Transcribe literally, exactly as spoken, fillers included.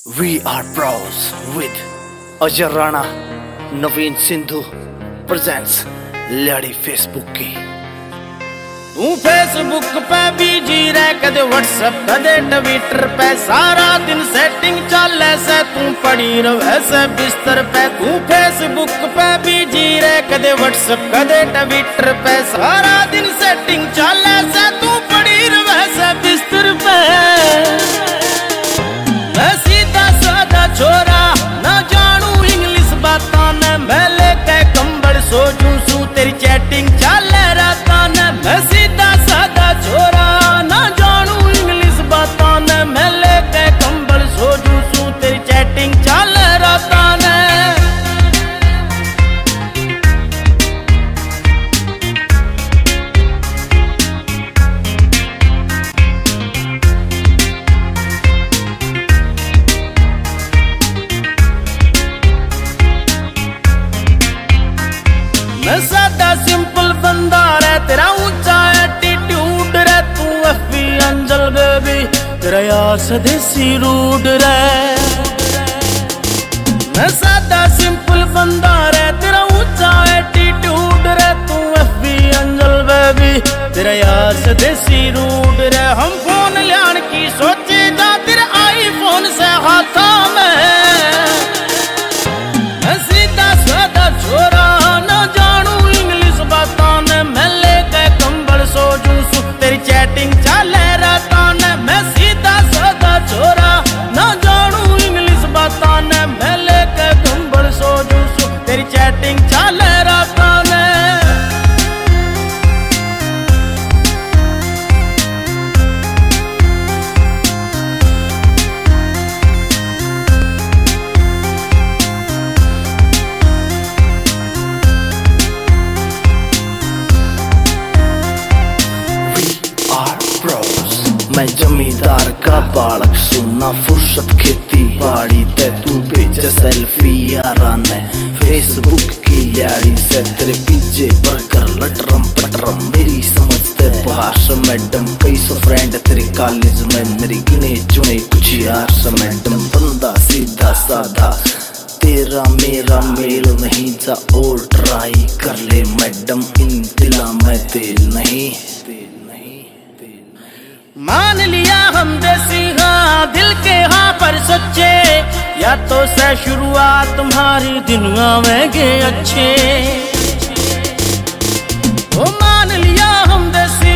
We are bros with Ajay Rana, Naveen Sindhu presents लड़ी Facebook की। तू Facebook पे बिजी रह, कदे व्हाट्सएप कदे ट्विटर पे, सारा दिन सेटिंग चल से तू पड़ी रहे से बिस्तर पे। तू फेसबुक पे बिजी रह, कदे व्हाट्सएप कदे ट्विटर पे, सारा दिन सेटिंग चल से तू पड़ी रहे से बिस्तर पे। मैं सीधा साधा छोरा ना जानू इंग्लिश बातां ने, मैं लेके कंबल सो जूं सू तेरी चैटिंग चल राता ने। मैं सीधा साधा छोरा ना जानू इंग्लिश बातां ने, मैं लेके कंबल सो जूं सू तेरी चैटिंग चल राता ने। मैं सादा सिंपल बंदा रे, तेरा ऊंचा एटीट्यूड रे, तू एफबी अंजल बेबी तेरा यार स्वदेशी रूड रे। मैं सादा सिंपल बंदा रे, तेरा ऊंचा एटीट्यूड रे, तू एफबी अंजल बेबी तेरा यार स्वदेशी रूड रे। हम फोन लियान की सोचे जा तेरे आईफोन से हाथों में। मैं सीधा सादा छोरा ना जानू इंग्लिश बातां ने, मैं लेके कंबल सो जूं सू तेरी चैटिंग चले रातां ने। मैं सीधा सादा छोरा ना जानू इंग्लिश बातां ने, मैं लेके कंबल सो जूं सू तेरी चैटिंग चले रातां ने। मैं जमींदार का बालक सुना फुर्सत खेती बाड़ी ते, तू भेजे सेल्फी यारा ने फेसबुक की यारी से। तेरे पीछे बर्गर लटरम पटरम मेरी समझते भाष मैडम, कई सौ फ्रेंड तेरे कॉलेज में, मेरी गिने चुने कुछ यार से मैडम। बंदा सीधा साधा तेरा मेरा मेल नहीं, जा और ट्राई कर ले मैडम, इन दिला में तेल नहीं। मान लिया हम देसी हाँ दिल के हाँ पर सच्चे, या तो से शुरुआत तुम्हारी दिन आवेंगे अच्छे। ओ मान लिया हम देसी